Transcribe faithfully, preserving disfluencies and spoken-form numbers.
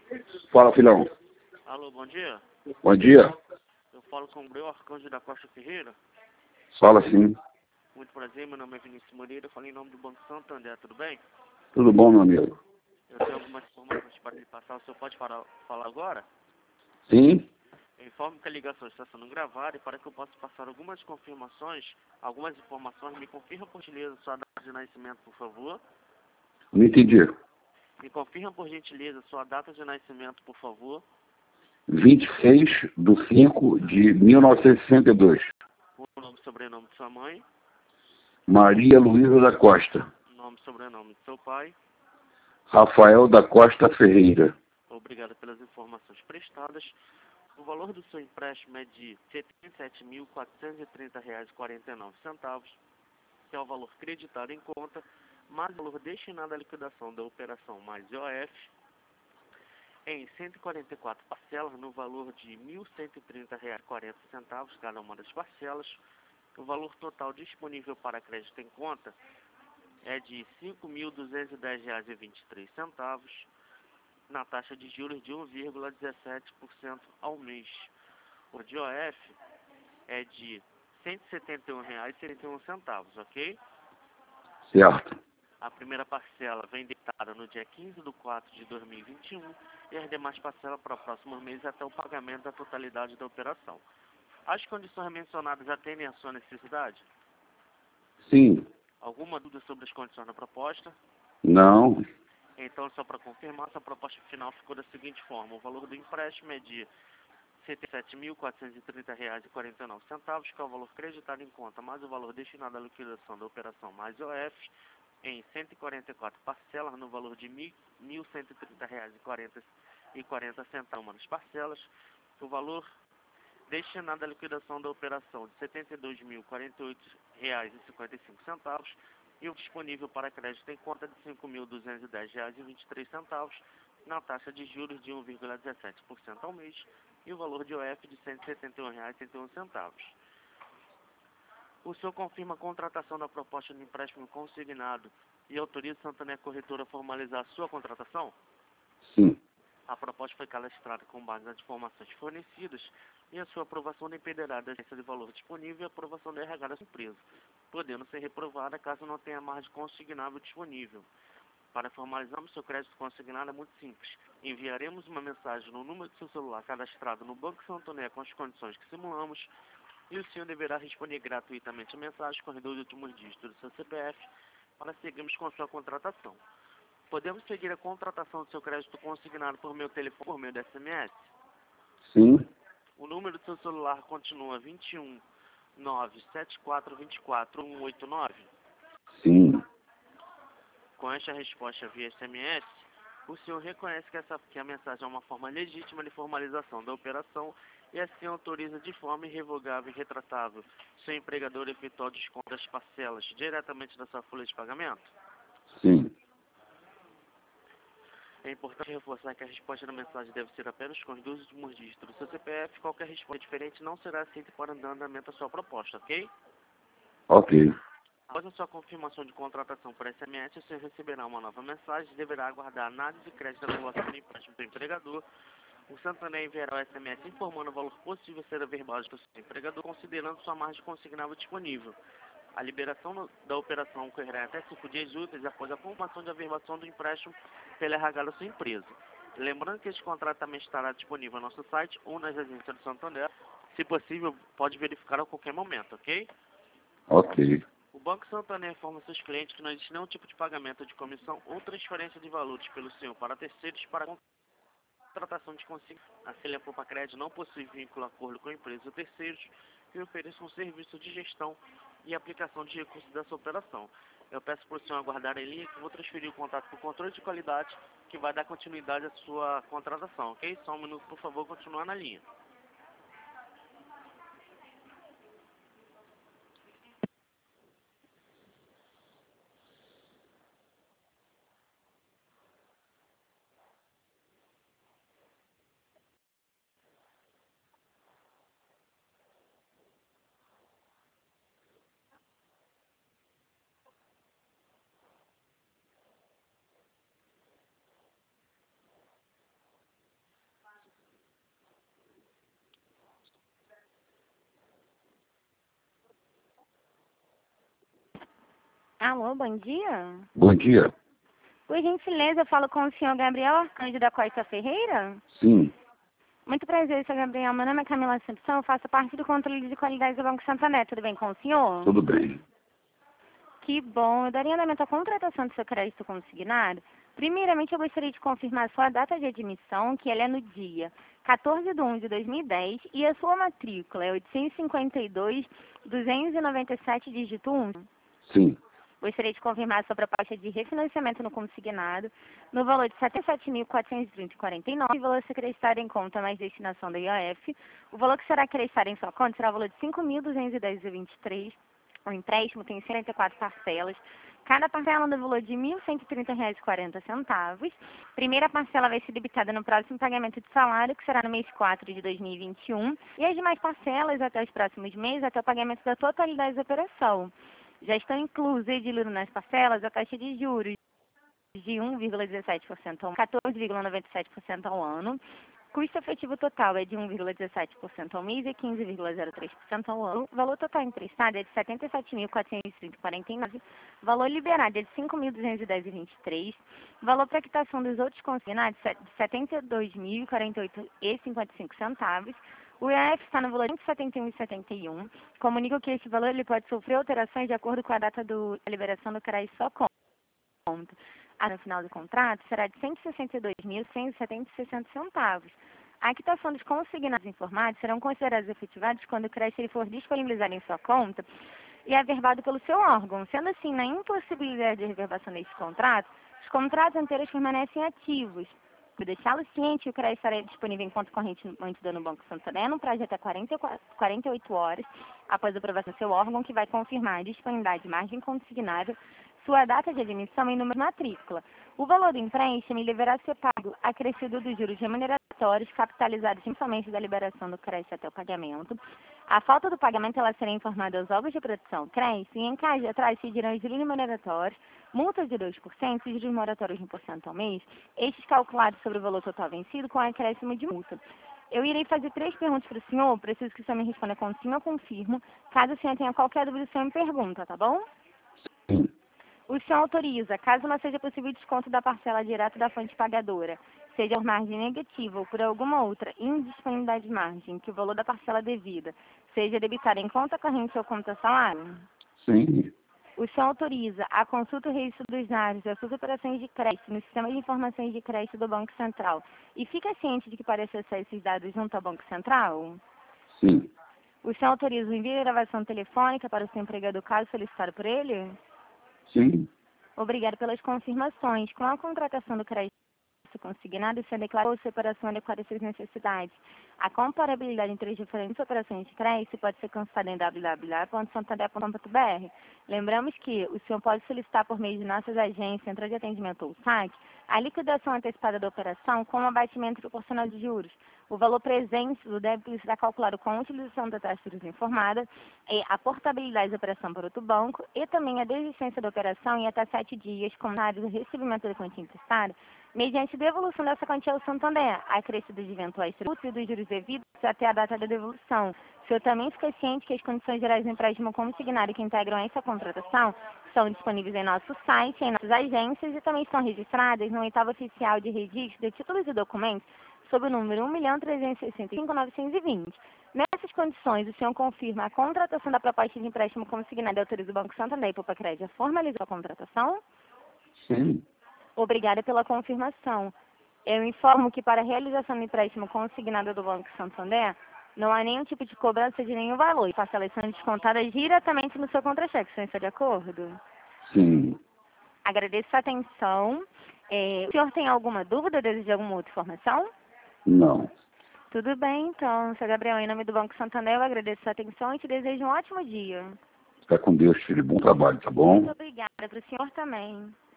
Fala, filhão. Alô, bom dia. Bom dia. Eu falo com o Breu Arcanjo da Costa Ferreira. Fala sim. Muito prazer, meu nome é Vinícius Moreira, eu falo em nome do Banco Santander, tudo bem? Tudo bom, meu amigo? Eu tenho algumas informações para lhe passar, o senhor pode falar, falar agora? Sim? Eu informo que a ligação está sendo gravada e para que eu possa passar algumas confirmações, algumas informações, me confirma por gentileza sua data de nascimento, por favor. Não entendi. Me confirma por gentileza sua data de nascimento, por favor. vinte e seis de cinco de mil novecentos e sessenta e dois. O nome e sobrenome de sua mãe, Maria Luísa da Costa. nome e sobrenome de seu pai. Rafael da Costa Ferreira. Obrigado pelas informações prestadas. O valor do seu empréstimo é de setenta e sete mil quatrocentos e trinta reais e quarenta e nove centavos, que é o valor creditado em conta, mais o valor destinado à liquidação da operação mais I O F, em cento e quarenta e quatro parcelas no valor de mil cento e trinta reais e quarenta centavos cada uma das parcelas. O valor total disponível para crédito em conta é de cinco mil duzentos e dez reais e vinte e três centavos, na taxa de juros de um vírgula dezessete por cento ao mês. O de I O F é de cento e setenta e um reais e setenta e um centavos, ok? Certo. A primeira parcela vem datada no dia quinze de quatro de dois mil e vinte e um e as demais parcelas para o próximo mês até o pagamento da totalidade da operação. As condições mencionadas atendem à sua necessidade? Sim. Alguma dúvida sobre as condições da proposta? Não. Então, só para confirmar, essa proposta final ficou da seguinte forma: o valor do empréstimo é de setenta e sete mil quatrocentos e trinta reais e quarenta e nove centavos, que é o valor creditado em conta, mais o valor destinado à liquidação da operação mais I O F, em cento e quarenta e quatro parcelas, no valor de mil cento e trinta reais e quarenta centavos nas parcelas. O valor destinado à liquidação da operação de setenta e dois mil quarenta e oito reais e cinquenta e cinco centavos e o disponível para crédito em conta de cinco mil duzentos e dez reais e vinte e três centavos, na taxa de juros de um vírgula dezessete por cento ao mês, e o valor de I O F de cento e setenta e um reais e setenta e um centavos. O senhor confirma a contratação da proposta de empréstimo consignado e autoriza a Santander Corretora a formalizar a sua contratação? Sim. A proposta foi cadastrada com base nas informações fornecidas e a sua aprovação dependerá da agência de valor disponível e a aprovação da R H da sua empresa, podendo ser reprovada caso não tenha margem consignável disponível. Para formalizarmos seu crédito consignado é muito simples. Enviaremos uma mensagem no número de seu celular cadastrado no Banco Santander com as condições que simulamos e o senhor deverá responder gratuitamente a mensagem com os dois últimos dígitos do seu C P F para seguirmos com sua contratação. Podemos seguir a contratação do seu crédito consignado por meu telefone por meio de S M S? Sim. O número do seu celular continua vinte e um, nove sete quatro dois quatro, um oito nove? Sim. Com esta resposta via S M S, o senhor reconhece que, essa, que a mensagem é uma forma legítima de formalização da operação e assim autoriza de forma irrevogável e retratável seu empregador a efetuar o desconto das parcelas diretamente da sua folha de pagamento? Sim. É importante reforçar que a resposta da mensagem deve ser apenas com os dois últimos dígitos do seu C P F. Qualquer resposta diferente não será aceita para dar andamento à sua proposta, ok? Ok. Após a sua confirmação de contratação por S M S, o senhor receberá uma nova mensagem e deverá aguardar a análise de crédito da relação do empréstimo do empregador. O Santander enviará o S M S informando o valor possível a ser averbado do seu empregador, considerando sua margem consignável disponível. A liberação no, da operação ocorrerá até cinco dias úteis após a formação de averbação do empréstimo pela R H da sua empresa. Lembrando que este contrato também estará disponível no nosso site ou nas agências do Santander. Se possível, pode verificar a qualquer momento, ok? Ok. O Banco Santander informa seus clientes que não existe nenhum tipo de pagamento de comissão ou transferência de valores pelo senhor para terceiros para contratação de consigo. A Celia Poupa Crédito não possui vínculo acordo com empresas ou terceiros que ofereçam um serviço de gestão e aplicação de recursos dessa operação. Eu peço para o senhor aguardar em linha que vou transferir o contato para o controle de qualidade que vai dar continuidade à sua contratação, ok? Só um minuto, por favor, continuar na linha. Alô, bom dia. Bom dia. Por gentileza, eu falo com o senhor Gabriel Arcanjo da Costa Ferreira? Sim, Muito prazer, senhor Gabriel. Meu nome é Camila Assumpção, eu faço parte do controle de qualidade do Banco Santander. Tudo bem com o senhor? tudo bem. Que bom. Eu daria andamento à contratação do seu crédito consignado. Primeiramente, eu gostaria de confirmar a sua data de admissão, que ela é no dia quatorze de onze de dois mil e dez, e a sua matrícula é oitocentos e cinquenta e dois, duzentos e noventa e sete, dígito um. Sim, Gostaria de confirmar a sua proposta de refinanciamento no consignado no valor de setenta e sete mil quatrocentos e trinta e quarenta e nove, o valor a ser acreditado em conta mais destinação da I O F. O valor que será acreditado em sua conta será o valor de cinco mil duzentos e dez reais e vinte e três centavos. O empréstimo tem setenta e quatro parcelas. Cada parcela no valor de mil cento e trinta reais e quarenta centavos. Primeira parcela vai ser debitada no próximo pagamento de salário, que será no mês quatro de dois mil e vinte e um. E as demais parcelas até os próximos meses, até o pagamento da totalidade da operação. Já estão inclusos edilando nas parcelas a taxa de juros de um vírgula dezessete por cento ao quatorze vírgula noventa e sete por cento ao ano. Custo efetivo total é de um vírgula dezessete por cento ao mês e quinze vírgula zero três por cento ao ano. O valor total emprestado é de setenta e sete mil quatrocentos e trinta reais e quarenta e nove centavos. Valor liberado é de cinco mil duzentos e dez reais e vinte e três centavos. Valor para quitação dos outros consignados é de setenta e dois mil e quarenta e oito reais e cinquenta e cinco centavos. O I O F está no valor de setenta e um reais e setenta e um centavos. Comunico que esse valor ele pode sofrer alterações de acordo com a data do, da liberação do crédito só conta. Ah, no final do contrato será de cento e sessenta e dois mil cento e setenta e sessenta centavos. A quitação dos consignados informados serão considerados efetivados quando o crédito ele for disponibilizado em sua conta e averbado pelo seu órgão. Sendo assim, na impossibilidade de reverbação desse contrato, os contratos anteriores permanecem ativos. Para deixá-lo ciente, o crédito estará disponível em conta corrente mantida no Banco Santander no prazo de até quarenta e quatro, quarenta e oito horas após a aprovação do seu órgão, que vai confirmar a disponibilidade de margem consignável, sua data de admissão e número de matrícula. O valor do empréstimo deverá ser pago acrescido dos juros remuneratórios capitalizados somente da liberação do crédito até o pagamento. A falta do pagamento ela será informada aos órgãos de produção do crédito e em caso de atraso se dirão os juros remuneratórios, multas de dois por cento e juros moratórios de um por cento ao mês, estes calculados sobre o valor total vencido com acréscimo de multa. Eu irei fazer três perguntas para o senhor, preciso que o senhor me responda com sim ou confirmo. Caso o senhor tenha qualquer dúvida, o senhor me pergunta, tá bom? sim, O senhor autoriza, caso não seja possível desconto da parcela direta da fonte pagadora, seja por margem negativa ou por alguma outra indisponibilidade de margem, que o valor da parcela devida seja debitado em conta corrente ou conta salário? sim, O senhor autoriza a consulta e registro dos dados das suas operações de crédito no sistema de informações de crédito do Banco Central e fica ciente de que para acessar esses dados junto ao Banco Central? sim, O senhor autoriza o envio de gravação telefônica para o seu empregador caso solicitado por ele? sim, Obrigado pelas confirmações. Com a contratação do crédito consignado, você declarou sua operação adequada às suas necessidades. A comparabilidade entre as diferentes operações de crédito pode ser consultada em w w w ponto santander ponto com ponto b r. Lembramos que o senhor pode solicitar por meio de nossas agências, centro de atendimento ou site, a liquidação antecipada da operação com um abatimento proporcional de juros. O valor presente do débito será calculado com a utilização da taxa de juros informada, e a portabilidade da operação para outro banco e também a desistência da operação em até sete dias, com o recebimento da quantia emprestada, mediante devolução dessa quantia ao Santander, acrescido de eventuais tributos e dos juros devidos até a data da devolução. O senhor também fica ciente que as condições gerais do empréstimo consignado que integram essa contratação são disponíveis em nosso site, em nossas agências e também estão registradas no oitavo oficial de registro de títulos e documentos sob o número um milhão trezentos e sessenta e cinco mil novecentos e vinte. Nessas condições, o senhor confirma a contratação da proposta de empréstimo consignado e autoriza o Banco Santander e Poupa Crédito a formalizar a contratação? sim. Obrigada pela confirmação. Eu informo que para a realização do empréstimo consignado do Banco Santander, não há nenhum tipo de cobrança de nenhum valor. Parcelas são descontadas diretamente no seu contra-cheque. O senhor está de acordo? Sim. Agradeço a atenção. É, o senhor tem alguma dúvida, deseja alguma outra informação? Não. Tudo bem, então. Senhor Gabriel, em nome do Banco Santander, eu agradeço a atenção e te desejo um ótimo dia. Fica com Deus, filho. Bom trabalho, tá bom? Muito obrigada. Para o senhor também.